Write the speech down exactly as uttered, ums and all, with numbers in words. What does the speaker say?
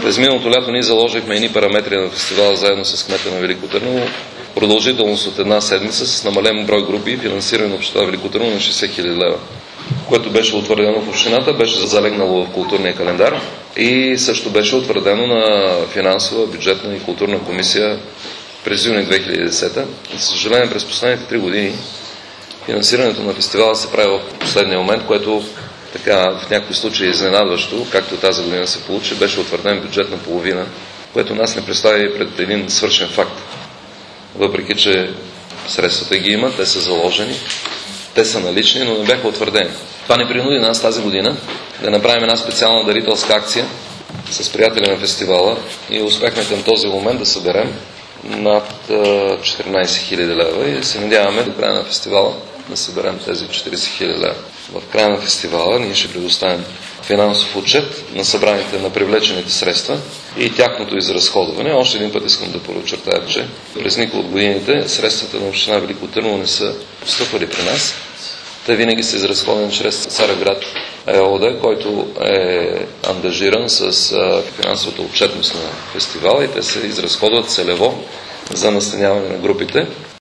През миналото лято ние заложихме едни параметри на фестивала заедно с кмета на Велико Търново. Продължителност от една седмица с намален брой групи и финансиране на община Велико Търново на шейсет хиляди лева, което беше утвърдено в общината, беше залегнало в културния календар и също беше утвърдено на финансова, бюджетна и културна комисия през юни две хиляди и десета. За съжаление, през последните три години финансирането на фестивала се прави в последния момент, което така в някои случаи е изненадващо, както тази година се получи, беше утвърден бюджет на половина, което нас не представи пред един свършен факт. Въпреки че средствата ги има, те са заложени, те са налични, но не бяха утвърдени. Това ни принуди нас тази година да направим една специална дарителска акция с приятели на фестивала и успяхме към този момент да съберем над четиринайсет хиляди лева и се надяваме до края на фестивала да съберем тези четирийсет хиляди лева. В края на фестивала ние ще предоставим финансов отчет на събраните, на привлечените средства и тяхното изразходване. Още един път искам да подчертая, че през никога от годините средствата на община Велико Търново не са постъпвали при нас. Те винаги са изразходени чрез Царевград ЕООД, който е ангажиран с финансовата отчетност на фестивала и те се изразходват целево за настаняване на групите.